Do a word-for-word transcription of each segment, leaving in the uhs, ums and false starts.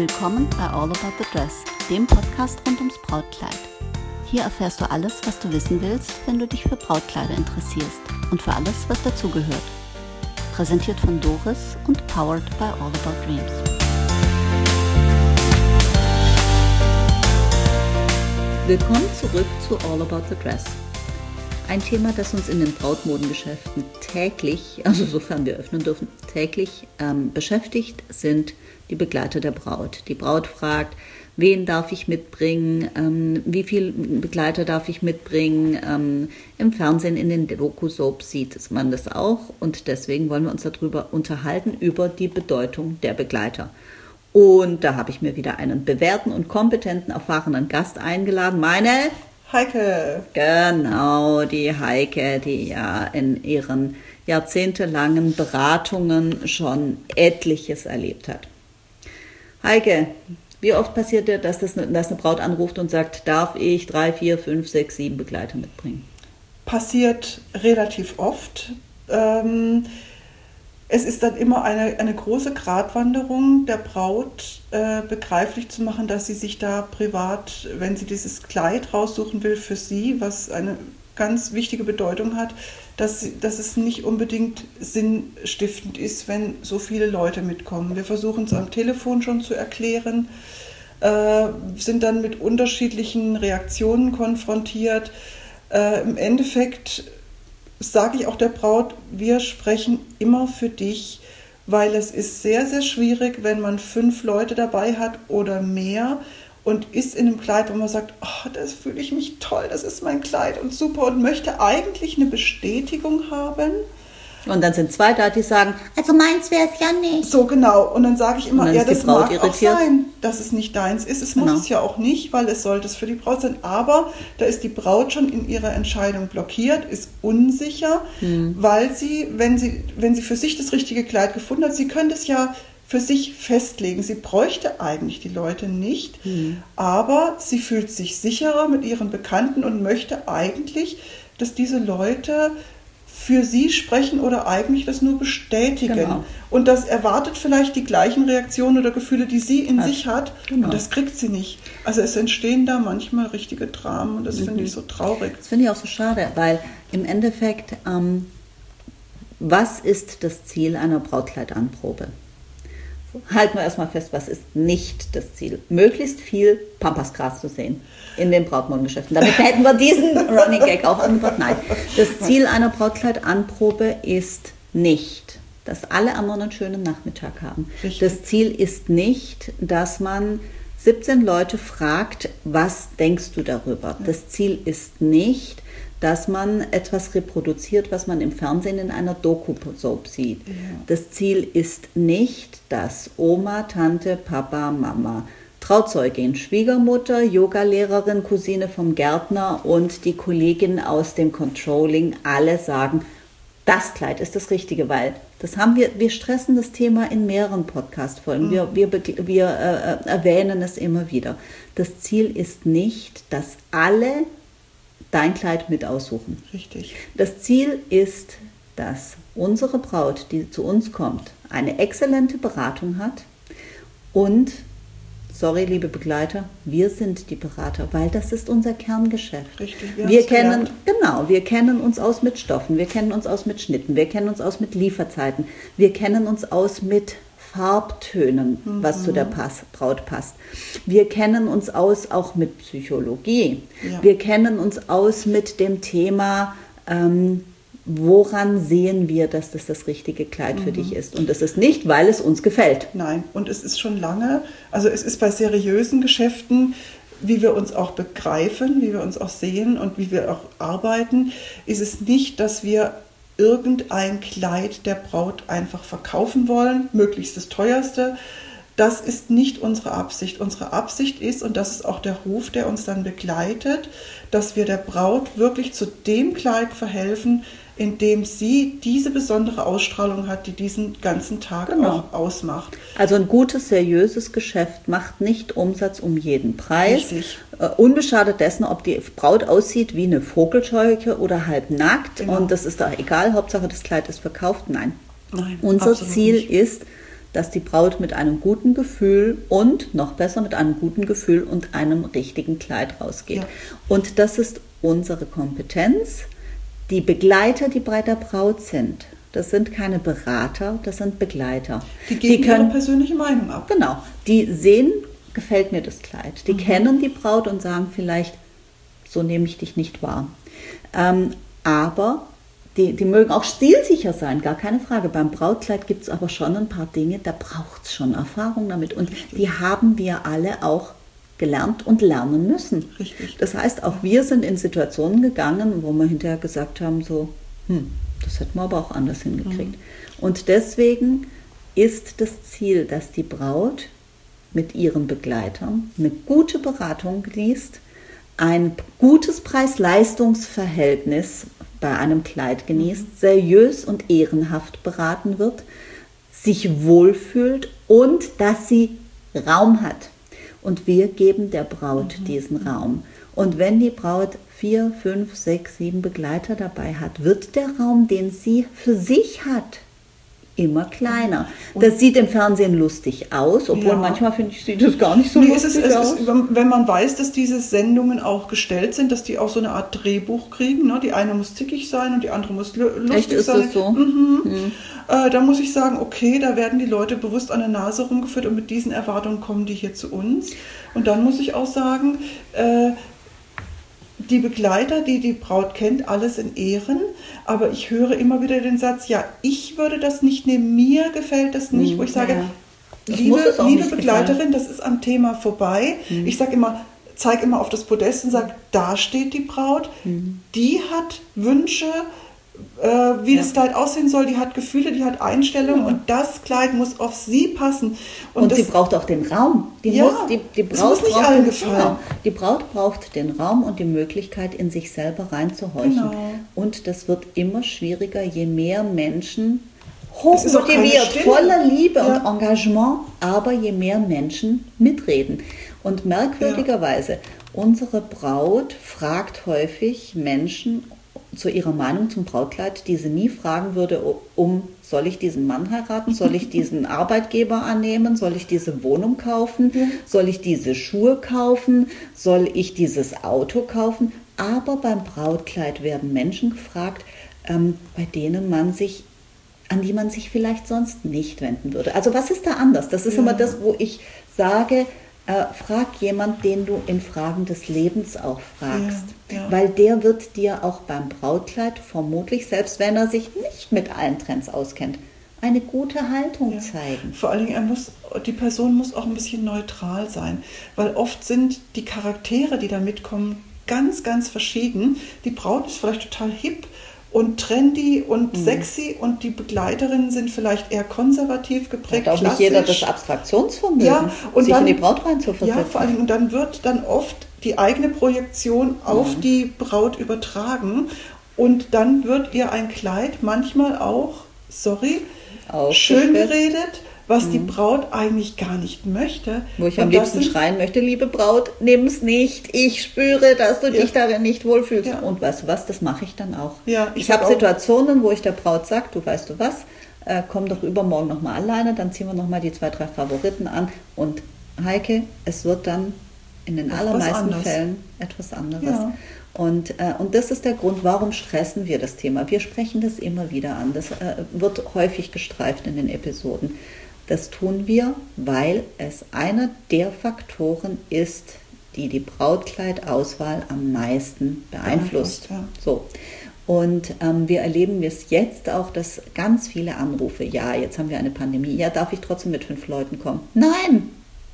Willkommen bei All About the Dress, dem Podcast rund ums Brautkleid. Hier erfährst du alles, was du wissen willst, wenn du dich für Brautkleider interessierst und für alles, was dazugehört. Präsentiert von Doris und powered by All About Dreams. Willkommen zurück zu All About the Dress. Ein Thema, das uns in den Brautmodengeschäften täglich, also sofern wir öffnen dürfen, täglich ähm, beschäftigt, sind die Begleiter der Braut. Die Braut fragt, wen darf ich mitbringen, ähm, wie viele Begleiter darf ich mitbringen. Ähm, Im Fernsehen, in den Doku-Soaps sieht man das auch und deswegen wollen wir uns darüber unterhalten, über die Bedeutung der Begleiter. Und da habe ich mir wieder einen bewährten und kompetenten, erfahrenen Gast eingeladen, meine Heike. Genau, die Heike, die ja in ihren jahrzehntelangen Beratungen schon etliches erlebt hat. Heike, wie oft passiert dir, dass, das, dass eine Braut anruft und sagt, darf ich drei, vier, fünf, sechs, sieben Begleiter mitbringen? Passiert relativ oft. Ähm, es ist dann immer eine, eine große Gratwanderung der Braut, äh, begreiflich zu machen, dass sie sich da privat, wenn sie dieses Kleid raussuchen will für sie, was eine ganz wichtige Bedeutung hat, dass, sie, dass es nicht unbedingt sinnstiftend ist, wenn so viele Leute mitkommen. Wir versuchen es am Telefon schon zu erklären, äh, sind dann mit unterschiedlichen Reaktionen konfrontiert. Äh, im Endeffekt sage ich auch der Braut, wir sprechen immer für dich, weil es ist sehr, sehr schwierig, wenn man fünf Leute dabei hat oder mehr und ist in einem Kleid, wo man sagt, oh, das fühle ich mich toll, das ist mein Kleid und super und möchte eigentlich eine Bestätigung haben. Und dann sind zwei da, die sagen, also meins wäre es ja nicht. So genau. Und dann sage ich immer, ja, das mag irritiert. auch sein, dass es nicht deins ist. Es genau. muss es ja auch nicht, weil es sollte es für die Braut sein. Aber da ist die Braut schon in ihrer Entscheidung blockiert, ist unsicher, hm. weil sie, wenn sie, wenn sie für sich das richtige Kleid gefunden hat, sie könnte es ja für sich festlegen. Sie bräuchte eigentlich die Leute nicht, hm. aber sie fühlt sich sicherer mit ihren Bekannten und möchte eigentlich, dass diese Leute für sie sprechen oder eigentlich das nur bestätigen. Genau. Und das erwartet vielleicht die gleichen Reaktionen oder Gefühle, die sie in hat. sich hat. Genau. Und das kriegt sie nicht. Also es entstehen da manchmal richtige Dramen und das mhm. finde ich so traurig. Das finde ich auch so schade, weil im Endeffekt, ähm, was ist das Ziel einer Brautkleidanprobe? Halten wir erstmal fest, was ist nicht das Ziel? Möglichst viel Pampasgras zu sehen in den Brautmodengeschäften. Damit hätten wir diesen Running Gag auch angebracht. Nein, das Ziel einer Brautkleidanprobe ist nicht, dass alle am einen schönen Nachmittag haben. Richtig. Das Ziel ist nicht, dass man siebzehn Leute fragt, was denkst du darüber? Ja. Das Ziel ist nicht, dass man etwas reproduziert, was man im Fernsehen in einer Doku-Soap sieht. Ja. Das Ziel ist nicht, dass Oma, Tante, Papa, Mama, Trauzeugin, Schwiegermutter, Yogalehrerin, Cousine vom Gärtner und die Kollegin aus dem Controlling alle sagen, das Kleid ist das Richtige, weil das haben wir, wir stressen das Thema in mehreren Podcast-Folgen, mhm. wir, wir, wir äh, erwähnen es immer wieder. Das Ziel ist nicht, dass alle dein Kleid mit aussuchen. Richtig. Das Ziel ist, dass unsere Braut, die zu uns kommt, eine exzellente Beratung hat und, sorry, liebe Begleiter, wir sind die Berater, weil das ist unser Kerngeschäft. Richtig, wir, wir kennen, genau, wir kennen uns aus mit Stoffen, wir kennen uns aus mit Schnitten, wir kennen uns aus mit Lieferzeiten, wir kennen uns aus mit Farbtönen, mhm. was zu der Pass, Braut passt. Wir kennen uns aus auch mit Psychologie. Ja. Wir kennen uns aus mit dem Thema, ähm, woran sehen wir, dass das das richtige Kleid mhm. für dich ist. Und das ist nicht, weil es uns gefällt. Nein, und es ist schon lange, also es ist bei seriösen Geschäften, wie wir uns auch begreifen, wie wir uns auch sehen und wie wir auch arbeiten, ist es nicht, dass wir irgendein Kleid der Braut einfach verkaufen wollen, möglichst das teuerste. Das ist nicht unsere Absicht. Unsere Absicht ist, und das ist auch der Ruf, der uns dann begleitet, dass wir der Braut wirklich zu dem Kleid verhelfen, in dem sie diese besondere Ausstrahlung hat, die diesen ganzen Tag genau. auch ausmacht. Also ein gutes, seriöses Geschäft macht nicht Umsatz um jeden Preis. Richtig. Uh, unbeschadet dessen, ob die Braut aussieht wie eine Vogelscheuche oder halb nackt. Genau. Und das ist da egal, Hauptsache das Kleid ist verkauft. Nein. Nein, unser Ziel nicht. ist, dass die Braut mit einem guten Gefühl und noch besser mit einem guten Gefühl und einem richtigen Kleid rausgeht. Ja. Und das ist unsere Kompetenz. Die Begleiter, die bei der Braut sind, das sind keine Berater, das sind Begleiter. Die geben die können, ihre persönliche Meinung ab. Genau, die sehen, gefällt mir das Kleid. Die mhm. kennen die Braut und sagen vielleicht, so nehme ich dich nicht wahr. Ähm, aber die, die mögen auch stilsicher sein, gar keine Frage. Beim Brautkleid gibt es aber schon ein paar Dinge, da braucht es schon Erfahrung damit. Und die haben wir alle auch gelernt und lernen müssen. Richtig. Das heißt, auch wir sind in Situationen gegangen, wo wir hinterher gesagt haben, so, hm, das hätten wir aber auch anders hingekriegt. Mhm. Und deswegen ist das Ziel, dass die Braut mit ihren Begleitern eine gute Beratung genießt, ein gutes Preis-Leistungs-Verhältnis bei einem Kleid genießt, seriös und ehrenhaft beraten wird, sich wohlfühlt und dass sie Raum hat. Und wir geben der Braut mhm. diesen Raum. Und wenn die Braut vier, fünf, sechs, sieben Begleiter dabei hat, wird der Raum, den sie für sich hat, immer kleiner. Und das sieht im Fernsehen lustig aus, obwohl ja. manchmal finde ich, sieht das gar nicht so nee, lustig es ist, aus. Es ist, wenn man weiß, dass diese Sendungen auch gestellt sind, dass die auch so eine Art Drehbuch kriegen. Ne? Die eine muss zickig sein und die andere muss lustig Echt, ist sein. Das so? Mhm. Mhm. Äh, da muss ich sagen, okay, da werden die Leute bewusst an der Nase rumgeführt und mit diesen Erwartungen kommen die hier zu uns. Und dann muss ich auch sagen, äh, die Begleiter, die die Braut kennt, alles in Ehren, aber ich höre immer wieder den Satz, ja, ich würde das nicht nehmen, mir gefällt das nicht, wo ich sage, ja. liebe, liebe Begleiterin, das ist am Thema vorbei. Mhm. Ich sage immer, zeige immer auf das Podest und sage, da steht die Braut, mhm. die hat Wünsche, äh, wie ja. das Kleid aussehen soll, die hat Gefühle, die hat Einstellungen, ja. und das Kleid muss auf sie passen. Und, und das, sie braucht auch den Raum. Die, ja, muss, die, die Braut muss nicht allen gefallen. Genau. Die Braut braucht den Raum und die Möglichkeit, in sich selber reinzuhorchen. Genau. Und das wird immer schwieriger, je mehr Menschen hochmotiviert, voller Liebe ja. und Engagement, aber je mehr Menschen mitreden. Und merkwürdigerweise, ja. unsere Braut fragt häufig Menschen zu ihrer Meinung zum Brautkleid, die sie nie fragen würde, um, soll ich diesen Mann heiraten, soll ich diesen Arbeitgeber annehmen, soll ich diese Wohnung kaufen, ja. soll ich diese Schuhe kaufen, soll ich dieses Auto kaufen. Aber beim Brautkleid werden Menschen gefragt, ähm, bei denen man sich, an die man sich vielleicht sonst nicht wenden würde. Also was ist da anders? Das ist ja. immer das, wo ich sage, Äh, frag jemand, den du in Fragen des Lebens auch fragst, ja, ja. weil der wird dir auch beim Brautkleid vermutlich, selbst wenn er sich nicht mit allen Trends auskennt, eine gute Haltung ja. zeigen. Vor allen Dingen, er muss, die Person muss auch ein bisschen neutral sein, weil oft sind die Charaktere, die da mitkommen, ganz, ganz verschieden. Die Braut ist vielleicht total hip und trendy und mhm. sexy und die Begleiterinnen sind vielleicht eher konservativ geprägt, hat auch klassisch. Nicht jeder das Abstraktionsvermögen, ja, und sich dann, in die Braut reinzuversetzen. Ja, vor allem, und dann wird dann oft die eigene Projektion auf mhm. die Braut übertragen und dann wird ihr ein Kleid manchmal auch, sorry, schön geredet, was mhm. die Braut eigentlich gar nicht möchte. Wo ich am liebsten schreien möchte, liebe Braut, nimm es nicht, ich spüre, dass du ja. dich darin nicht wohlfühlst. Ja. Und weißt du was, das mache ich dann auch. Ja, ich ich habe Situationen, wo ich der Braut sage, du weißt du was, äh, komm doch übermorgen nochmal alleine, dann ziehen wir nochmal die zwei, drei Favoriten an und Heike, es wird dann in den etwas allermeisten anders. Fällen etwas anderes. Ja. Und, äh, und das ist der Grund, warum stressen wir das Thema. Wir sprechen das immer wieder an, das äh, wird häufig gestreift in den Episoden. Das tun wir, weil es einer der Faktoren ist, die die Brautkleidauswahl am meisten beeinflusst. Ja. So. Und ähm, wir erleben es jetzt auch, dass ganz viele Anrufe, ja, jetzt haben wir eine Pandemie, ja, darf ich trotzdem mit fünf Leuten kommen? Nein!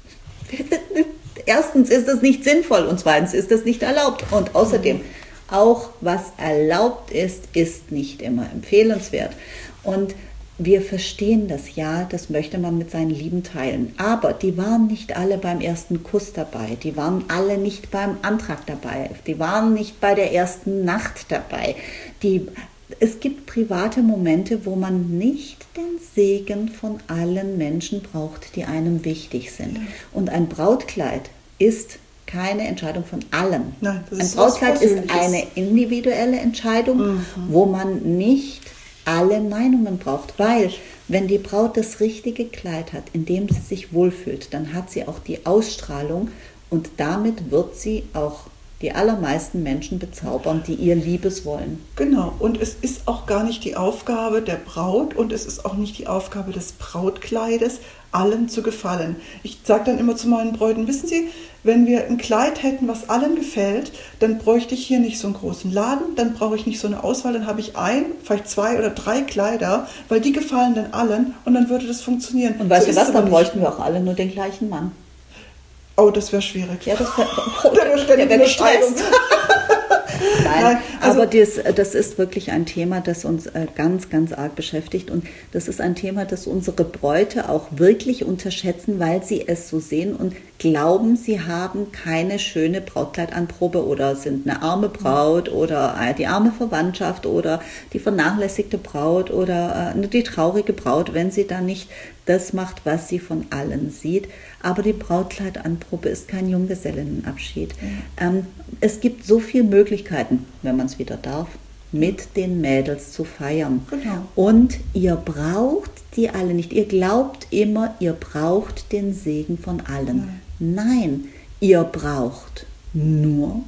Erstens ist das nicht sinnvoll und zweitens ist das nicht erlaubt. Und außerdem, auch was erlaubt ist, ist nicht immer empfehlenswert. Und wir verstehen das, ja, das möchte man mit seinen Lieben teilen. Aber die waren nicht alle beim ersten Kuss dabei. Die waren alle nicht beim Antrag dabei. Die waren nicht bei der ersten Nacht dabei. Die, es gibt private Momente, wo man nicht den Segen von allen Menschen braucht, die einem wichtig sind. Ja. Und ein Brautkleid ist keine Entscheidung von allen. Nein, das ist ein Brautkleid ist eine individuelle Entscheidung, mhm. wo man nicht alle Meinungen braucht, weil Wenn die Braut das richtige Kleid hat, in dem sie sich wohlfühlt, dann hat sie auch die Ausstrahlung und damit wird sie auch die allermeisten Menschen bezaubern, die ihr Liebes wollen. Genau, und es ist auch gar nicht die Aufgabe der Braut und es ist auch nicht die Aufgabe des Brautkleides, allen zu gefallen. Ich sage dann immer zu meinen Bräuten, wissen Sie, wenn wir ein Kleid hätten, was allen gefällt, dann bräuchte ich hier nicht so einen großen Laden, dann brauche ich nicht so eine Auswahl, dann habe ich ein, vielleicht zwei oder drei Kleider, weil die gefallen dann allen und dann würde das funktionieren. Und weißt so du was, dann bräuchten wir auch alle nur den gleichen Mann. Oh, das wäre schwierig. Ja, das wäre oh, der wär gestresst. Nein, Nein also, aber das, das ist wirklich ein Thema, das uns ganz, ganz arg beschäftigt und das ist ein Thema, das unsere Bräute auch wirklich unterschätzen, weil sie es so sehen und glauben, sie haben keine schöne Brautkleidanprobe oder sind eine arme Braut oder die arme Verwandtschaft oder die vernachlässigte Braut oder die traurige Braut, wenn sie da nicht das macht, was sie von allen sieht. Aber die Brautkleidanprobe ist kein Junggesellinnenabschied. Mhm. Ähm, es gibt so viele Möglichkeiten, wenn man es wieder darf, mit den Mädels zu feiern. Genau. Und ihr braucht die alle nicht. Ihr glaubt immer, ihr braucht den Segen von allen. Nein, Nein ihr braucht nur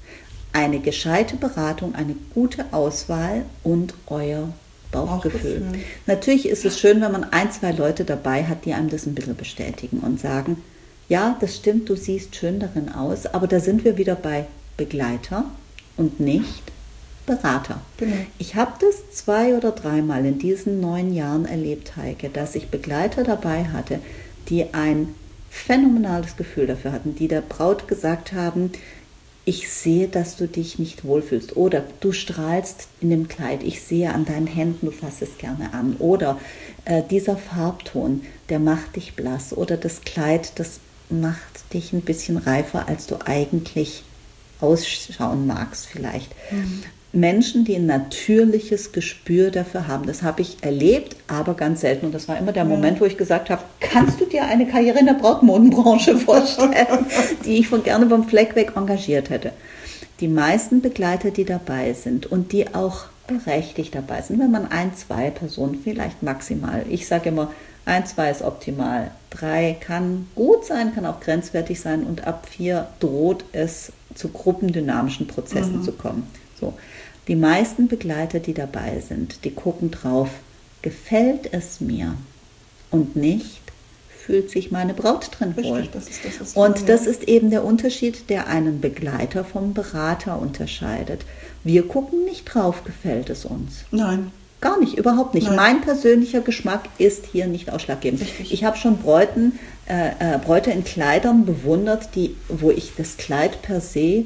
eine gescheite Beratung, eine gute Auswahl und euer Bauchgefühl. Bauchgefühl. Natürlich ist es schön, wenn man ein, zwei Leute dabei hat, die einem das ein bisschen bestätigen und sagen, ja, das stimmt, du siehst schön darin aus, aber da sind wir wieder bei Begleiter und nicht Berater. Genau. Ich habe das zwei oder dreimal in diesen neun Jahren erlebt, Heike, dass ich Begleiter dabei hatte, die ein phänomenales Gefühl dafür hatten, die der Braut gesagt haben, ich sehe, dass du dich nicht wohlfühlst oder du strahlst in dem Kleid, ich sehe an deinen Händen, du fasst es gerne an oder äh, dieser Farbton, der macht dich blass oder das Kleid, das macht dich ein bisschen reifer, als du eigentlich ausschauen magst vielleicht. Mhm. Menschen, die ein natürliches Gespür dafür haben. Das habe ich erlebt, aber ganz selten. Und das war immer der ja. Moment, wo ich gesagt habe, kannst du dir eine Karriere in der Brautmodenbranche vorstellen, die ich von gerne vom Fleck weg engagiert hätte. Die meisten Begleiter, die dabei sind und die auch berechtigt dabei sind, wenn man ein, zwei Personen, vielleicht maximal, ich sage immer, ein, zwei ist optimal, drei kann gut sein, kann auch grenzwertig sein und ab vier droht es zu gruppendynamischen Prozessen mhm. zu kommen. So. Die meisten Begleiter, die dabei sind, die gucken drauf, gefällt es mir und nicht, fühlt sich meine Braut drin wohl. Das ist das, was und wir, das ja. ist eben der Unterschied, der einen Begleiter vom Berater unterscheidet. Wir gucken nicht drauf, gefällt es uns. Nein. Gar nicht, überhaupt nicht. Nein. Mein persönlicher Geschmack ist hier nicht ausschlaggebend. Richtig. Ich habe schon Bräuten, äh, äh, Bräute in Kleidern bewundert, die, wo ich das Kleid per se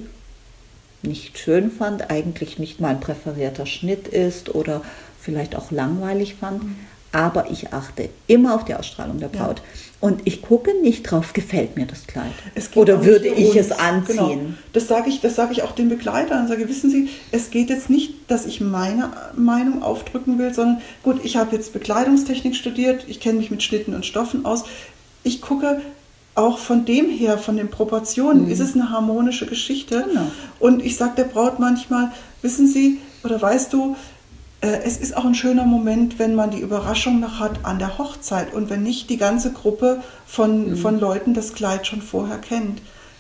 nicht schön fand, eigentlich nicht mein präferierter Schnitt ist oder vielleicht auch langweilig fand. Mhm. Aber ich achte immer auf die Ausstrahlung der Braut. Ja. Und ich gucke nicht drauf, gefällt mir das Kleid. Oder würde ich uns. es anziehen. Genau. Das sage ich, das sage ich auch den Begleitern. Sage, wissen Sie, es geht jetzt nicht, dass ich meine Meinung aufdrücken will, sondern gut, ich habe jetzt Bekleidungstechnik studiert, ich kenne mich mit Schnitten und Stoffen aus. Ich gucke auch von dem her, von den Proportionen, mhm. ist es eine harmonische Geschichte. Genau. Und ich sage der Braut manchmal, wissen Sie, oder weißt du, es ist auch ein schöner Moment, wenn man die Überraschung noch hat an der Hochzeit und wenn nicht die ganze Gruppe von, mhm. von Leuten das Kleid schon vorher kennt.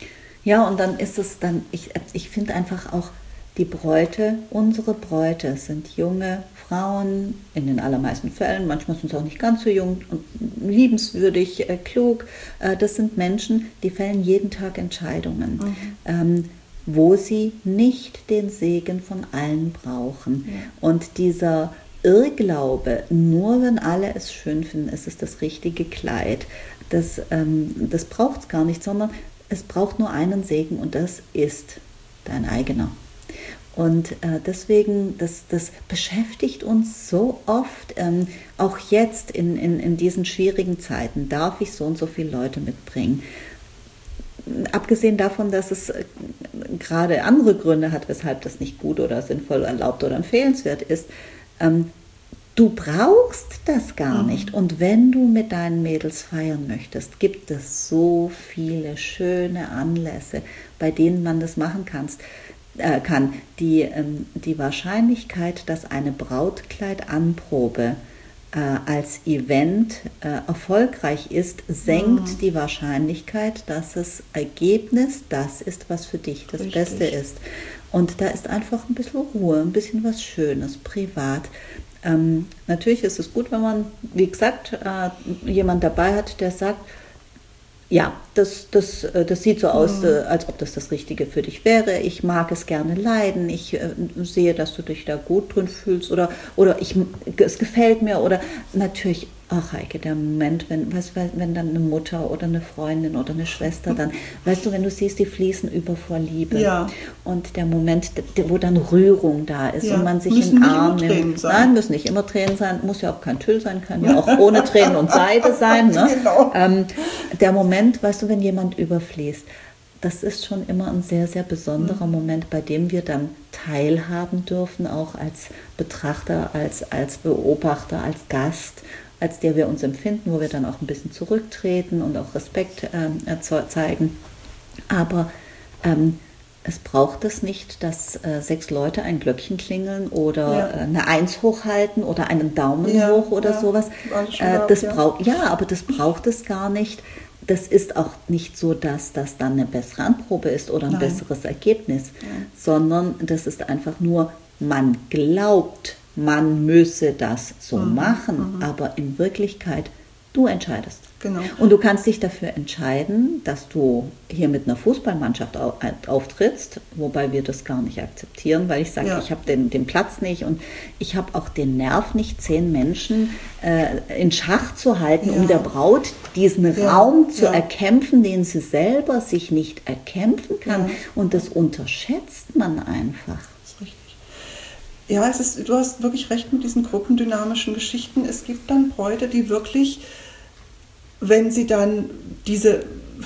Ja, und dann ist es dann, ich, ich finde einfach auch, die Bräute, unsere Bräute sind junge Frauen, in den allermeisten Fällen, manchmal sind sie auch nicht ganz so jung und liebenswürdig, äh, klug. Äh, das sind Menschen, die fällen jeden Tag Entscheidungen. Mhm. Ähm, wo sie nicht den Segen von allen brauchen. Ja. Und dieser Irrglaube, nur wenn alle es schön finden, ist es das richtige Kleid, das, ähm, das braucht es gar nicht, sondern es braucht nur einen Segen und das ist dein eigener. Und äh, deswegen, das, das beschäftigt uns so oft, ähm, auch jetzt in, in, in diesen schwierigen Zeiten, darf ich so und so viele Leute mitbringen. Abgesehen davon, dass es gerade andere Gründe hat, weshalb das nicht gut oder sinnvoll, erlaubt oder empfehlenswert ist, ähm, du brauchst das gar mhm. nicht. Und wenn du mit deinen Mädels feiern möchtest, gibt es so viele schöne Anlässe, bei denen man das machen kannst, äh, kann. Die, ähm, die Wahrscheinlichkeit, dass eine Brautkleidanprobe äh, als Event äh, erfolgreich ist, senkt mhm. die Wahrscheinlichkeit, dass das Ergebnis das ist, was für dich das Richtig. Beste ist. Und da ist einfach ein bisschen Ruhe, ein bisschen was Schönes, privat. Ähm, natürlich ist es gut, wenn man, wie gesagt, äh, jemand dabei hat, der sagt, ja, das, das, das sieht so aus, mhm. als ob das das Richtige für dich wäre. Ich mag es gerne leiden. Ich äh, sehe, dass du dich da gut drin fühlst. Oder, oder ich, es gefällt mir. Oder natürlich, ach Heike, der Moment, wenn, weißt, wenn dann eine Mutter oder eine Freundin oder eine Schwester dann, weißt du, wenn du siehst, die fließen über vor Liebe. Ja. Und der Moment, wo dann Rührung da ist ja. und man sich müssen in den Arm nimmt. Sein. Nein, müssen nicht immer Tränen sein. Muss ja auch kein Tüll sein, kann ja auch ohne Tränen und Seide sein. Ne? Genau. Ähm, der Moment, weißt du, wenn jemand überfließt, das ist schon immer ein sehr, sehr besonderer mhm. Moment, bei dem wir dann teilhaben dürfen, auch als Betrachter, als, als Beobachter, als Gast, als der wir uns empfinden, wo wir dann auch ein bisschen zurücktreten und auch Respekt ähm, zeigen. Aber ähm, es braucht es nicht, dass äh, sechs Leute ein Glöckchen klingeln oder ja. äh, eine Eins hochhalten oder einen Daumen ja, hoch oder ja. sowas. Äh, das ja. Brauch, ja, aber das braucht es gar nicht. Das ist auch nicht so, dass das dann eine bessere Anprobe ist oder ein Nein. besseres Ergebnis, Nein. sondern das ist einfach nur, man glaubt, man müsse das so mhm. machen, mhm. aber in Wirklichkeit, du entscheidest. Genau. Und du kannst dich dafür entscheiden, dass du hier mit einer Fußballmannschaft auftrittst, wobei wir das gar nicht akzeptieren, weil ich sage, ja. ich habe den, den Platz nicht und ich habe auch den Nerv nicht, zehn Menschen äh, in Schach zu halten, ja. um der Braut diesen ja. Raum zu ja. erkämpfen, den sie selber sich nicht erkämpfen kann. Ja. Und das unterschätzt man einfach. Ja, es ist, du hast wirklich recht mit diesen gruppendynamischen Geschichten. Es gibt dann Bräute, die wirklich, wenn sie dann diese,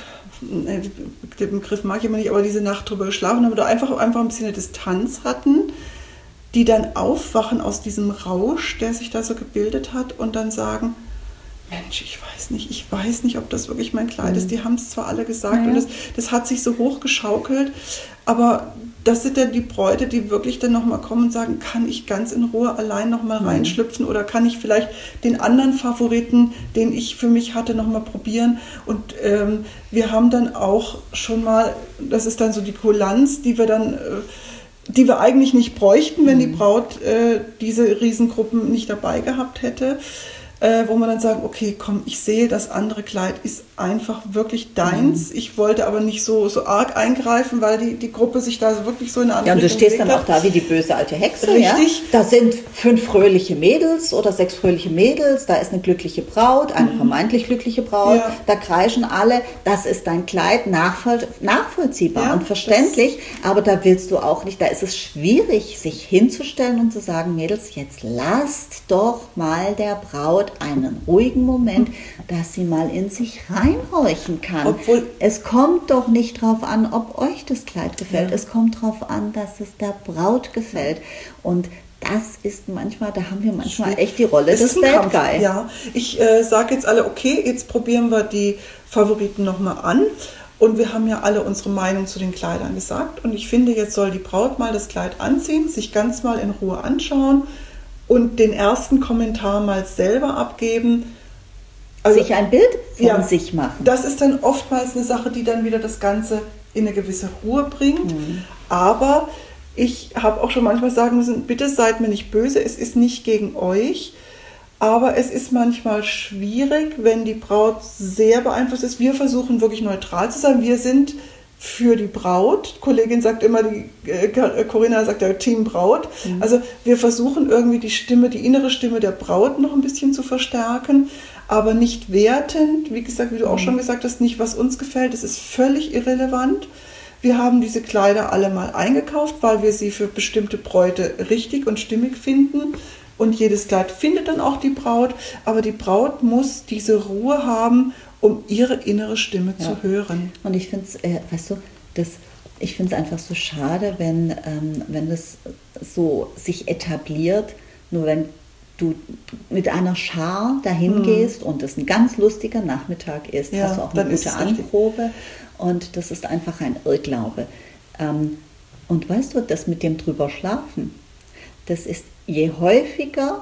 den Begriff mag ich immer nicht, aber diese Nacht drüber geschlafen haben oder einfach, einfach ein bisschen eine Distanz hatten, die dann aufwachen aus diesem Rausch, der sich da so gebildet hat und dann sagen, Mensch, ich weiß nicht, ich weiß nicht, ob das wirklich mein Kleid mhm. ist. Die haben es zwar alle gesagt ja. und das, das hat sich so hochgeschaukelt, aber das sind dann die Bräute, die wirklich dann nochmal kommen und sagen, kann ich ganz in Ruhe allein nochmal mhm. reinschlüpfen oder kann ich vielleicht den anderen Favoriten, den ich für mich hatte, nochmal probieren. Und ähm, wir haben dann auch schon mal, das ist dann so die Kulanz, die wir dann, äh, die wir eigentlich nicht bräuchten, wenn mhm. die Braut äh, diese Riesengruppen nicht dabei gehabt hätte. Äh, wo man dann sagen, okay, komm, ich sehe, das andere Kleid ist einfach wirklich deins. Mhm. Ich wollte aber nicht so, so arg eingreifen, weil die, die Gruppe sich da wirklich so in eine andere Ja, und du Richtung stehst dann auch da wie die böse alte Hexe. Richtig. Ja? Da sind fünf fröhliche Mädels oder sechs fröhliche Mädels, da ist eine glückliche Braut, eine mhm. vermeintlich glückliche Braut, ja. da kreischen alle, das ist dein Kleid, nachvoll, nachvollziehbar ja, und verständlich, aber da willst du auch nicht, da ist es schwierig, sich hinzustellen und zu sagen, Mädels, jetzt lasst doch mal der Braut einen ruhigen Moment, dass sie mal in sich reinhorchen kann. Obwohl, es kommt doch nicht drauf an, ob euch das Kleid gefällt. Ja. Es kommt drauf an, dass es der Braut gefällt. Und das ist manchmal, da haben wir manchmal echt die Rolle es des Bad Guy. Ja, ich äh, sage jetzt alle, okay, jetzt probieren wir die Favoriten nochmal an. Und wir haben ja alle unsere Meinung zu den Kleidern gesagt. Und ich finde, jetzt soll die Braut mal das Kleid anziehen, sich ganz mal in Ruhe anschauen und den ersten Kommentar mal selber abgeben. Also, sich ein Bild von ja, sich machen. Das ist dann oftmals eine Sache, die dann wieder das Ganze in eine gewisse Ruhe bringt. Mhm. Aber ich habe auch schon manchmal sagen müssen, bitte seid mir nicht böse, es ist nicht gegen euch. Aber es ist manchmal schwierig, wenn die Braut sehr beeinflusst ist. Wir versuchen wirklich neutral zu sein. Wir sind für die Braut. Die Kollegin sagt immer, die äh, Corinna sagt ja Team Braut. Mhm. Also wir versuchen irgendwie die Stimme, die innere Stimme der Braut noch ein bisschen zu verstärken, aber nicht wertend. Wie gesagt, wie du auch mhm. schon gesagt hast, nicht was uns gefällt. Es ist völlig irrelevant. Wir haben diese Kleider alle mal eingekauft, weil wir sie für bestimmte Bräute richtig und stimmig finden. Und jedes Kleid findet dann auch die Braut. Aber die Braut muss diese Ruhe haben, um ihre innere Stimme ja. zu hören. Und ich finde es, äh, weißt du, das, ich finde es einfach so schade, wenn, ähm, wenn das so sich etabliert, nur wenn du mit einer Schar dahin mhm. gehst und es ein ganz lustiger Nachmittag ist, ja, hast du auch eine gute Anprobe und das ist einfach ein Irrglaube. Ähm, und weißt du, das mit dem drüber schlafen, das ist je häufiger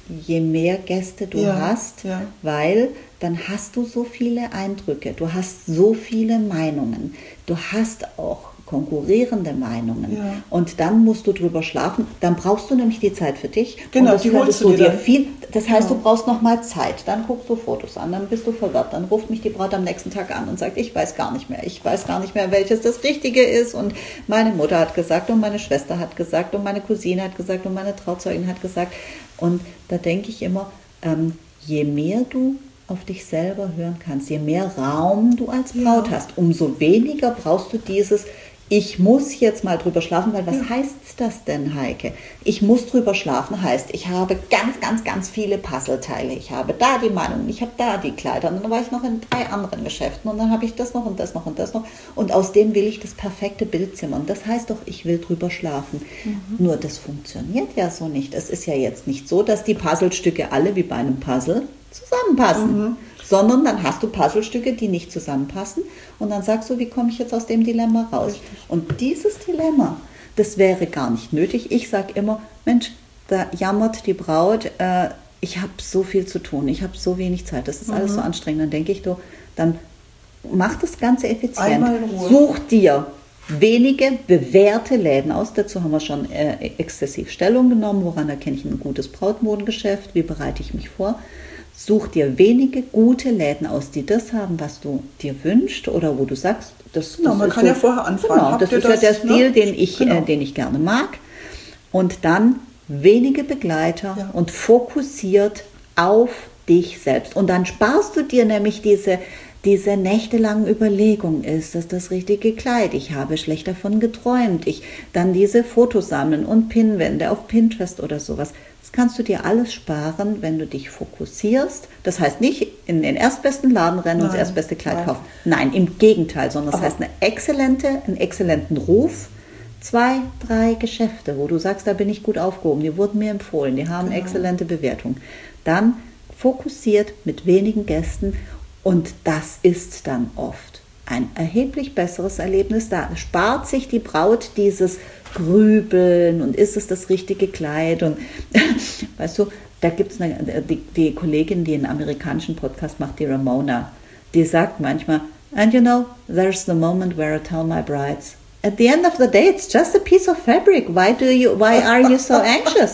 je mehr Gäste du ja, hast, ja. weil dann hast du so viele Eindrücke, du hast so viele Meinungen, du hast auch konkurrierende Meinungen ja. und dann musst du drüber schlafen, dann brauchst du nämlich die Zeit für dich. Genau, und das die könntest holst du du dir dir viel, das genau. heißt, du brauchst noch mal Zeit, dann guckst du Fotos an, dann bist du verwirrt, dann ruft mich die Braut am nächsten Tag an und sagt, ich weiß gar nicht mehr, ich weiß gar nicht mehr, welches das Richtige ist und meine Mutter hat gesagt und meine Schwester hat gesagt und meine Cousine hat gesagt und meine Trauzeugin hat gesagt und da denke ich immer, ähm, je mehr du auf dich selber hören kannst, je mehr Raum du als Braut ja. hast, umso weniger brauchst du dieses, ich muss jetzt mal drüber schlafen, weil was ja. heißt das denn, Heike? Ich muss drüber schlafen heißt, ich habe ganz, ganz, ganz viele Puzzleteile. Ich habe da die Meinung, ich habe da die Kleider und dann war ich noch in drei anderen Geschäften und dann habe ich das noch und das noch und das noch und aus dem will ich das perfekte Bild zimmern. Das heißt doch, ich will drüber schlafen. Mhm. Nur das funktioniert ja so nicht. Es ist ja jetzt nicht so, dass die Puzzlestücke alle wie bei einem Puzzle zusammenpassen. Mhm. Sondern dann hast du Puzzlestücke, die nicht zusammenpassen und dann sagst du, wie komme ich jetzt aus dem Dilemma raus? Richtig. Und dieses Dilemma, das wäre gar nicht nötig. Ich sage immer, Mensch, da jammert die Braut, äh, ich habe so viel zu tun, ich habe so wenig Zeit, das ist mhm. alles so anstrengend. Dann denke ich, du, dann mach das Ganze effizient. Such dir wenige bewährte Läden aus, dazu haben wir schon äh, exzessiv Stellung genommen, woran erkenne ich ein gutes Brautmodengeschäft, wie bereite ich mich vor? Such dir wenige gute Läden aus, die das haben, was du dir wünschst oder wo du sagst, das, das genau, man ist kann so, ja vorher anfragen. Genau, das ist das, ja der Stil, ne? den, ich, genau. äh, den ich gerne mag. Und dann wenige Begleiter ja. und fokussiert auf dich selbst. Und dann sparst du dir nämlich diese, diese nächtelangen Überlegungen. Ist das das richtige Kleid? Ich habe schlecht davon geträumt. Ich dann diese Fotos sammeln und Pinwände auf Pinterest oder sowas. Das kannst du dir alles sparen, wenn du dich fokussierst. Das heißt nicht in den erstbesten Laden rennen und das erstbeste Kleid nein. kaufen. Nein, im Gegenteil, sondern das Aber. heißt eine exzellente, einen exzellenten Ruf. Zwei, drei Geschäfte, wo du sagst, da bin ich gut aufgehoben, die wurden mir empfohlen, die haben genau. exzellente Bewertungen. Dann fokussiert mit wenigen Gästen und das ist dann oft ein erheblich besseres Erlebnis. Da spart sich die Braut dieses Grübeln und ist es das richtige Kleid und weißt du, da gibt es die, die Kollegin, die einen amerikanischen Podcast macht, die Ramona, die sagt manchmal, and you know, there's the moment where I tell my brides, at the end of the day, it's just a piece of fabric. Why do you, why are you so anxious?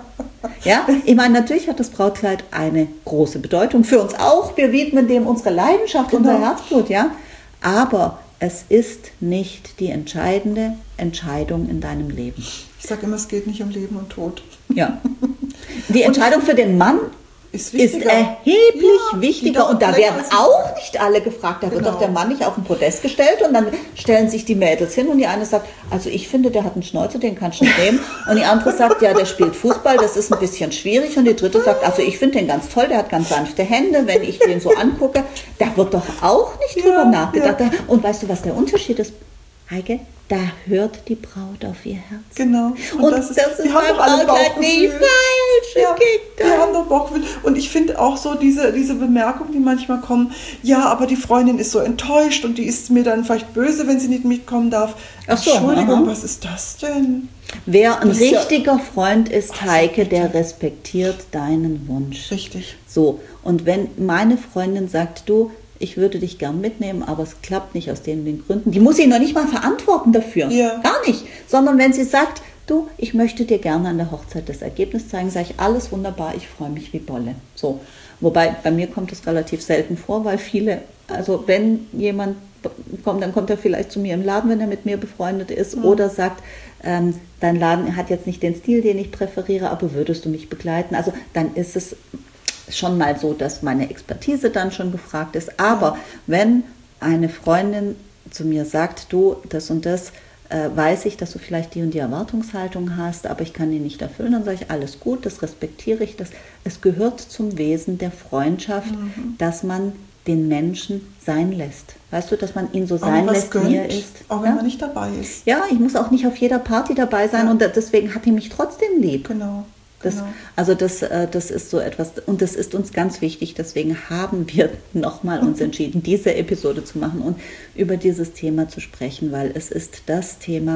Ja, ich meine, natürlich hat das Brautkleid eine große Bedeutung für uns auch. Wir widmen dem unsere Leidenschaft, genau. unser Herzblut, ja. Aber es ist nicht die entscheidende Entscheidung in deinem Leben. Ich sage immer, es geht nicht um Leben und Tod. Ja. Die Entscheidung für den Mann ist, ist erheblich ja, wichtiger und da werden auch nicht alle gefragt. Da genau. wird doch der Mann nicht auf den Podest gestellt und dann stellen sich die Mädels hin und die eine sagt, also ich finde, der hat einen Schnäuzer, den kannst du nicht nehmen. Und die andere sagt, ja, der spielt Fußball, das ist ein bisschen schwierig. Und die dritte sagt, also ich finde den ganz toll, der hat ganz sanfte Hände, wenn ich den so angucke. Da wird doch auch nicht drüber ja, nachgedacht. Ja. Und weißt du, was der Unterschied ist, Heike? Da hört die Braut auf ihr Herz. Genau. Und, und das ist, das ist beim Brautkleid nicht falsch. Ja, wir haben doch Bauchgefühl. Und ich finde auch so diese, diese Bemerkungen, die manchmal kommen, ja, aber die Freundin ist so enttäuscht und die ist mir dann vielleicht böse, wenn sie nicht mitkommen darf. Ach so, Entschuldigung, aha. was ist das denn? Wer ein das richtiger ja, Freund ist, Heike, der respektiert deinen Wunsch. Richtig. So, und wenn meine Freundin sagt, du, ich würde dich gern mitnehmen, aber es klappt nicht aus den, den Gründen. Die muss ich noch nicht mal verantworten dafür. Ja. Gar nicht. Sondern wenn sie sagt, du, ich möchte dir gerne an der Hochzeit das Ergebnis zeigen, sage ich, alles wunderbar, ich freue mich wie Bolle. So. Wobei, bei mir kommt es relativ selten vor, weil viele, also wenn jemand kommt, dann kommt er vielleicht zu mir im Laden, wenn er mit mir befreundet ist, mhm. oder sagt, ähm, dein Laden hat jetzt nicht den Stil, den ich präferiere, aber würdest du mich begleiten? Also dann ist es schon mal so, dass meine Expertise dann schon gefragt ist. Aber ja. wenn eine Freundin zu mir sagt, du, das und das, äh, weiß ich, dass du vielleicht die und die Erwartungshaltung hast, aber ich kann die nicht erfüllen, dann sage ich, alles gut, das respektiere ich. Das. Es gehört zum Wesen der Freundschaft, mhm. dass man den Menschen sein lässt. Weißt du, dass man ihn so sein lässt, gönnt, wie er ist. Auch wenn ja? man nicht dabei ist. Ja, ich muss auch nicht auf jeder Party dabei sein ja. und deswegen hat er mich trotzdem lieb. Genau. Das, genau. Also das, das ist so etwas, und das ist uns ganz wichtig, deswegen haben wir nochmal uns entschieden, diese Episode zu machen und über dieses Thema zu sprechen, weil es ist das Thema,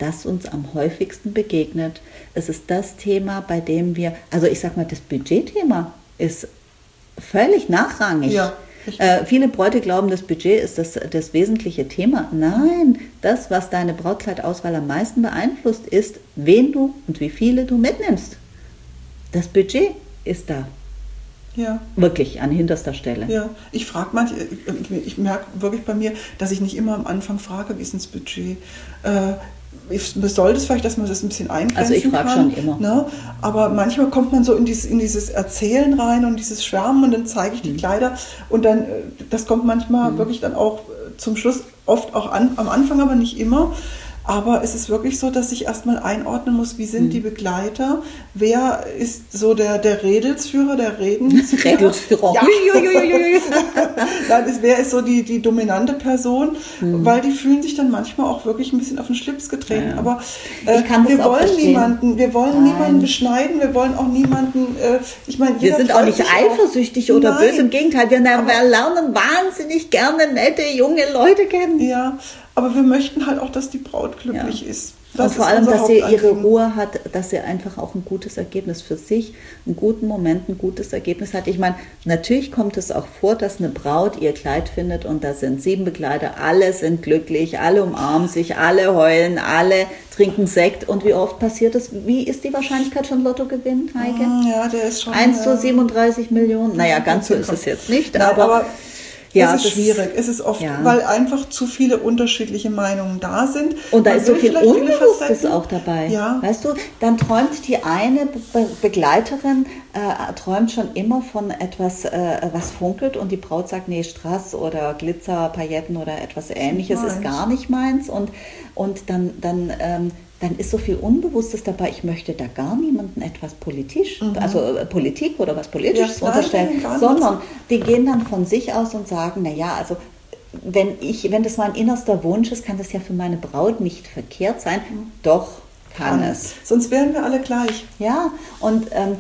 das uns am häufigsten begegnet. Es ist das Thema, bei dem wir, also ich sag mal, das Budgetthema ist völlig nachrangig. Ja. Äh, viele Bräute glauben, das Budget ist das, das wesentliche Thema. Nein, das, was deine Brautkleidauswahl am meisten beeinflusst, ist, wen du und wie viele du mitnimmst. Das Budget ist da. Ja. Wirklich an hinterster Stelle. Ja, ich frage manche, ich merke wirklich bei mir, dass ich nicht immer am Anfang frage, wie ist denn das Budget? Äh, Ich sollte es vielleicht, dass man das ein bisschen eingrenzen kann. Also ich frage schon immer. Ne? Aber manchmal kommt man so in dieses, in dieses Erzählen rein und dieses Schwärmen und dann zeige ich die mhm. Kleider und dann, das kommt manchmal mhm. wirklich dann auch zum Schluss, oft auch an, am Anfang, aber nicht immer. Aber es ist wirklich so, dass ich erstmal einordnen muss, wie sind mhm. die Begleiter, wer ist so der, der Redelsführer, der Redensführer. Redelsführer. Ja. Dann ist, wer ist so die, die dominante Person, mhm. weil die fühlen sich dann manchmal auch wirklich ein bisschen auf den Schlips getreten. Ja. Aber äh, ich kann das wir auch wollen verstehen. niemanden, wir wollen Nein. niemanden beschneiden, wir wollen auch niemanden, äh, ich meine, wir sind auch nicht eifersüchtig auch. oder Nein. böse, im Gegenteil, wir, wir lernen wahnsinnig gerne nette, junge Leute kennen. Ja, aber wir möchten halt auch, dass die Braut glücklich ja. ist. Das und vor ist allem, dass sie ihre Hauptanliegen. Ruhe hat, dass sie einfach auch ein gutes Ergebnis für sich, einen guten Moment, ein gutes Ergebnis hat. Ich meine, natürlich kommt es auch vor, dass eine Braut ihr Kleid findet und da sind sieben Begleiter, alle sind glücklich, alle umarmen sich, alle heulen, alle trinken Sekt. Und wie oft passiert das? Wie ist die Wahrscheinlichkeit schon Lotto gewinnt, Heike? Ja, der ist schon... eins zu siebenunddreißig Millionen. Naja, ganz so ist es jetzt nicht, Nein, aber... aber Ja, es ist schwierig. Es ist oft, ja. weil einfach zu viele unterschiedliche Meinungen da sind. Und da Man ist so viel Unbewusstes viele auch dabei. Ja. Weißt du, dann träumt die eine Be- Begleiterin, äh, träumt schon immer von etwas, äh, was funkelt und die Braut sagt, nee, Strass oder Glitzer, Pailletten oder etwas Ähnliches ist, ist gar nicht meins. Und, und dann, dann ähm, dann ist so viel Unbewusstes dabei, ich möchte da gar niemanden etwas politisch, mhm. also äh, Politik oder was Politisches ja, unterstellen, nein, sondern die gehen dann von sich aus und sagen, naja, also wenn ich, wenn das mein innerster Wunsch ist, kann das ja für meine Braut nicht verkehrt sein, mhm. doch kann, kann es. Sonst wären wir alle gleich. Ja, und ähm,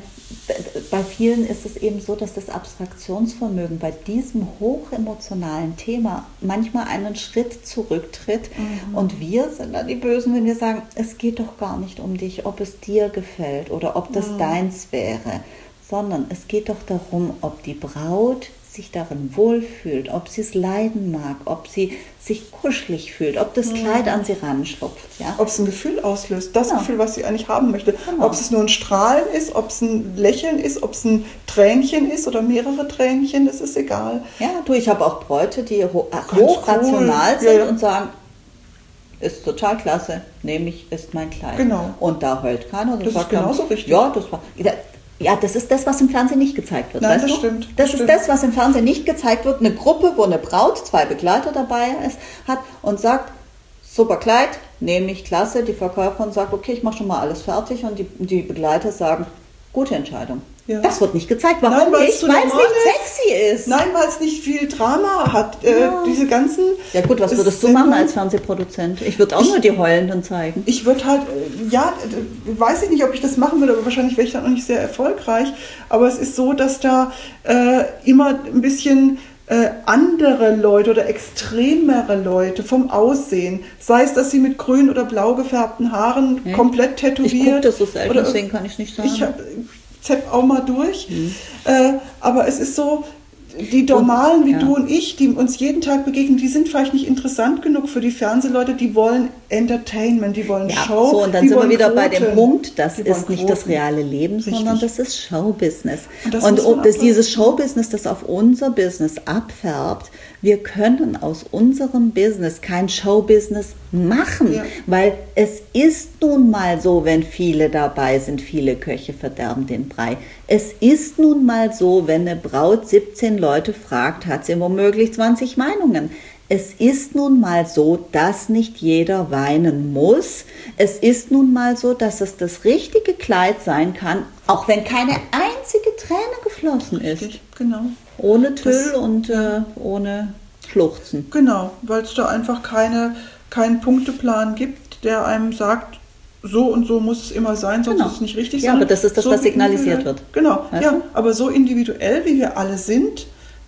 bei vielen ist es eben so, dass das Abstraktionsvermögen bei diesem hochemotionalen Thema manchmal einen Schritt zurücktritt. Mhm. Und wir sind dann die Bösen, wenn wir sagen, es geht doch gar nicht um dich, ob es dir gefällt oder ob das mhm. deins wäre, sondern es geht doch darum, ob die Braut sich darin wohlfühlt, ob sie es leiden mag, ob sie sich kuschelig fühlt, ob das Kleid an sie ranschlupft. Ja? Ob es ein Gefühl auslöst, das genau. Gefühl, was sie eigentlich haben möchte. Genau. Ob es nur ein Strahlen ist, ob es ein Lächeln ist, ob es ein Tränchen ist oder mehrere Tränchen, das ist egal. Ja, du, ich habe auch Bräute, die ho- hochrational cool. sind ja, ja. und sagen, ist total klasse, nehme ich, ist mein Kleid. Genau. Und da heult keiner. Das ist genauso richtig. Ja, das war... Ja, das ist das, was im Fernsehen nicht gezeigt wird. Nein, weißt das du? stimmt. Das, das ist stimmt. das, was im Fernsehen nicht gezeigt wird. Eine Gruppe, wo eine Braut, zwei Begleiter dabei ist, hat und sagt, super Kleid, nehme ich, klasse. Die Verkäuferin sagt, okay, ich mache schon mal alles fertig. Und die, die Begleiter sagen, gute Entscheidung. Ja. Das wird nicht gezeigt. Warum Nein, weil nicht? Weil es nicht sexy ist. Nein, weil es nicht viel Drama hat. Ja. Äh, diese ganzen... Ja gut, was würdest du machen als Fernsehproduzent? Ich würde auch ich, nur die Heulenden zeigen. Ich würde halt, ja, weiß ich nicht, ob ich das machen würde, aber wahrscheinlich wäre ich dann auch nicht sehr erfolgreich. Aber es ist so, dass da äh, immer ein bisschen... Äh, andere Leute oder extremere Leute vom Aussehen, sei es, dass sie mit grün oder blau gefärbten Haaren hm. komplett tätowiert. Ich gucke das so selten, oder, deswegen kann ich nicht sagen. Ich zepp auch mal durch. Hm. Äh, aber es ist so, die Normalen wie ja. du und ich, die uns jeden Tag begegnen, die sind vielleicht nicht interessant genug für die Fernsehleute, die wollen Entertainment, die wollen ja, Show. So, und dann die sind wir wieder Quote. bei dem Punkt, das die ist nicht Quoten. Das reale Leben, Richtig. Sondern das ist Showbusiness. Und, das und ob das dieses Showbusiness, das auf unser Business abfärbt, wir können aus unserem Business kein Showbusiness machen, ja. weil es ist nun mal so, wenn viele dabei sind, viele Köche verderben den Brei. Es ist nun mal so, wenn eine Braut siebzehn Leute fragt, hat sie womöglich zwanzig Meinungen. Es ist nun mal so, dass nicht jeder weinen muss. Es ist nun mal so, dass es das richtige Kleid sein kann, auch wenn keine einzige Träne geflossen ist. Richtig, genau. Ohne Tüll das, und äh, ohne Schluchzen. Genau, weil es da einfach keine, keinen Punkteplan gibt, der einem sagt, so und so muss es immer sein, sonst genau. ist es nicht richtig. Ja, aber das ist das, so was signalisiert wird. Genau, weißt ja, du? aber so individuell, wie wir alle sind,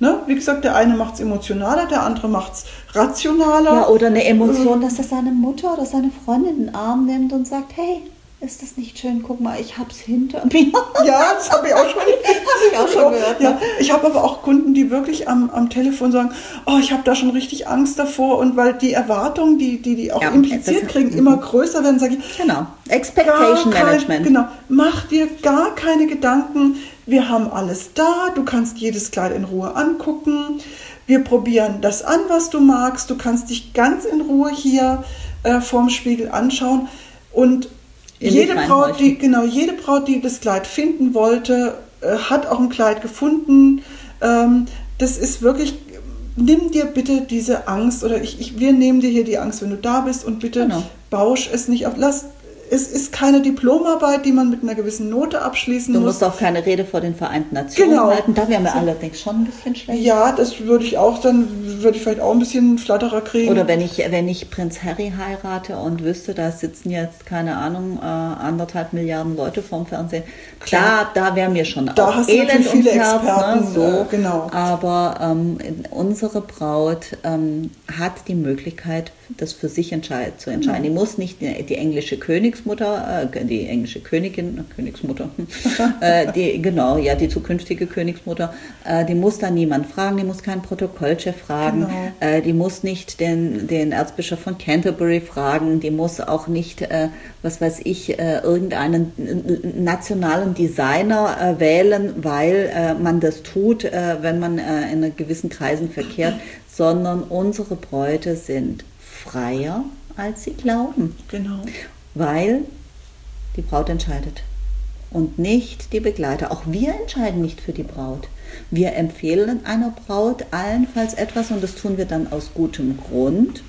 Ne? Wie gesagt, der eine macht es emotionaler, der andere macht es rationaler. Ja, oder eine Emotion, dass er seine Mutter oder seine Freundin in den Arm nimmt und sagt, hey, ist das nicht schön? Guck mal, ich hab's hinter mir. Ja, das habe ich auch schon, hab ich auch schon gehört. Ja, ich habe aber auch Kunden, die wirklich am, am Telefon sagen, oh, ich habe da schon richtig Angst davor. Und weil die Erwartungen, die die, die auch ja, impliziert kriegen, m- immer größer werden, sage ich, genau, Expectation kein, Management. Genau, mach dir gar keine Gedanken. Wir haben alles da, du kannst jedes Kleid in Ruhe angucken. Wir probieren das an, was du magst. Du kannst dich ganz in Ruhe hier äh, vorm Spiegel anschauen. Und Jede Braut, die, genau, jede Braut, die das Kleid finden wollte, äh, hat auch ein Kleid gefunden. Ähm, das ist wirklich, nimm dir bitte diese Angst, oder ich, ich, wir nehmen dir hier die Angst, wenn du da bist, und bitte genau. bausch es nicht auf. Lass, es ist keine Diplomarbeit, die man mit einer gewissen Note abschließen du muss. Du musst auch keine Rede vor den Vereinten Nationen genau. halten. Da wären wir allerdings schon ein bisschen schlecht. Ja, das würde ich auch, dann würde ich vielleicht auch ein bisschen Flatterer kriegen. Oder wenn ich, wenn ich Prinz Harry heirate und wüsste, da sitzen jetzt, keine Ahnung, äh, anderthalb Milliarden Leute vorm Fernsehen. Klar, da, da wäre mir schon da auch hast elend viele ums Herz. Experten, Ne? So. Äh, genau. Aber ähm, unsere Braut ähm, hat die Möglichkeit, das für sich entscheid- zu entscheiden. Mhm. Die muss nicht die, die englische Königsmutter, äh, die englische Königin, Königsmutter, äh, die, genau, ja, die zukünftige Königsmutter, äh, die muss dann niemand fragen, die muss keinen Protokollchef fragen, genau. äh, die muss nicht den, den Erzbischof von Canterbury fragen, die muss auch nicht, äh, was weiß ich, äh, irgendeinen nationalen Designer äh, wählen, weil äh, man das tut, äh, wenn man äh, in gewissen Kreisen verkehrt, sondern unsere Bräute sind freier, als sie glauben. Genau. Weil die Braut entscheidet und nicht die Begleiter. Auch wir entscheiden nicht für die Braut. Wir empfehlen einer Braut allenfalls etwas, und das tun wir dann aus gutem Grund,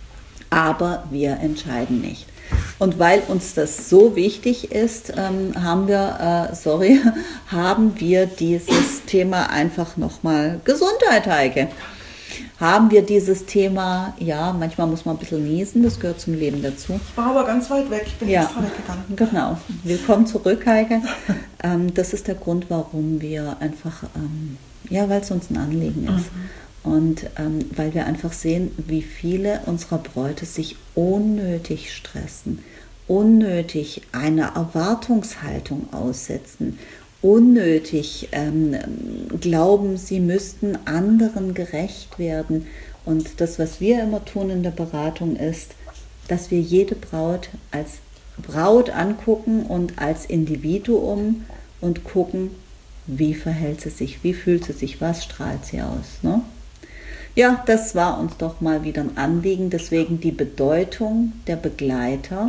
aber wir entscheiden nicht. Und weil uns das so wichtig ist, ähm, haben wir, äh, sorry, haben wir dieses Thema einfach nochmal Gesundheit, Heike. Haben wir dieses Thema, ja, manchmal muss man ein bisschen niesen, das gehört zum Leben dazu. Ich war aber ganz weit weg, ich bin ja, extra weggegangen. Genau, willkommen zurück, Heike. ähm, das ist der Grund, warum wir einfach, ähm, ja, weil es uns ein Anliegen ist. Mhm. Und ähm, weil wir einfach sehen, wie viele unserer Bräute sich unnötig stressen, unnötig einer Erwartungshaltung aussetzen, unnötig ähm, glauben, sie müssten anderen gerecht werden. Und das, was wir immer tun in der Beratung, ist, dass wir jede Braut als Braut angucken und als Individuum und gucken, wie verhält sie sich, wie fühlt sie sich, was strahlt sie aus. Ne? Ja, das war uns doch mal wieder ein Anliegen. Deswegen die Bedeutung der Begleiter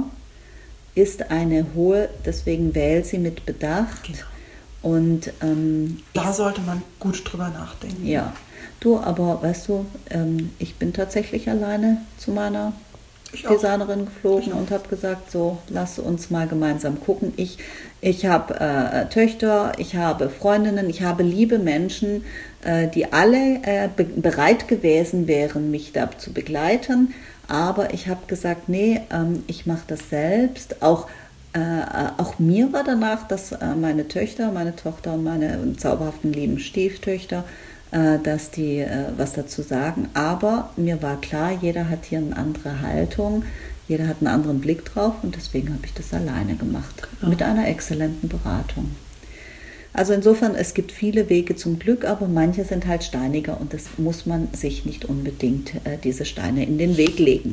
ist eine hohe, deswegen wähl sie mit Bedacht. Genau. Und ähm, da ich, sollte man gut drüber nachdenken. Ja, du, aber weißt du, ähm, ich bin tatsächlich alleine zu meiner Designerin geflogen und habe gesagt, so, lass uns mal gemeinsam gucken. Ich, ich habe äh, Töchter, ich habe Freundinnen, ich habe liebe Menschen, äh, die alle äh, be- bereit gewesen wären, mich da zu begleiten. Aber ich habe gesagt, nee, ähm, ich mache das selbst. Auch Äh, auch mir war danach, dass äh, meine Töchter, meine Tochter und meine zauberhaften lieben Stieftöchter, äh, dass die äh, was dazu sagen. Aber mir war klar, jeder hat hier eine andere Haltung, jeder hat einen anderen Blick drauf, und deswegen habe ich das alleine gemacht. Genau. Mit einer exzellenten Beratung. Also insofern, es gibt viele Wege zum Glück, aber manche sind halt steiniger, und das muss man sich nicht unbedingt äh, diese Steine in den Weg legen.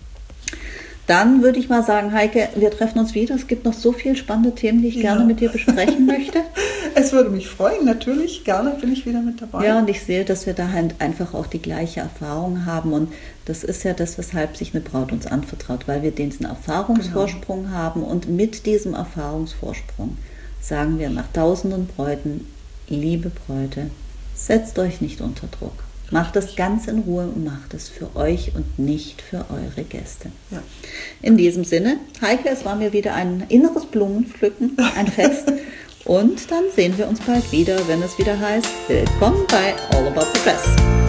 Dann würde ich mal sagen, Heike, wir treffen uns wieder. Es gibt noch so viele spannende Themen, die ich ja. gerne mit dir besprechen möchte. Es würde mich freuen, natürlich. Gerne bin ich wieder mit dabei. Ja, und ich sehe, dass wir da halt einfach auch die gleiche Erfahrung haben. Und das ist ja das, weshalb sich eine Braut uns anvertraut, weil wir diesen Erfahrungsvorsprung genau. haben. Und mit diesem Erfahrungsvorsprung sagen wir nach tausenden Bräuten, liebe Bräute, setzt euch nicht unter Druck. Macht das ganz in Ruhe und macht es für euch und nicht für eure Gäste. Ja. In diesem Sinne, Heike, es war mir wieder ein inneres Blumenpflücken, ein Fest. Und dann sehen wir uns bald wieder, wenn es wieder heißt, willkommen bei All About the Dress.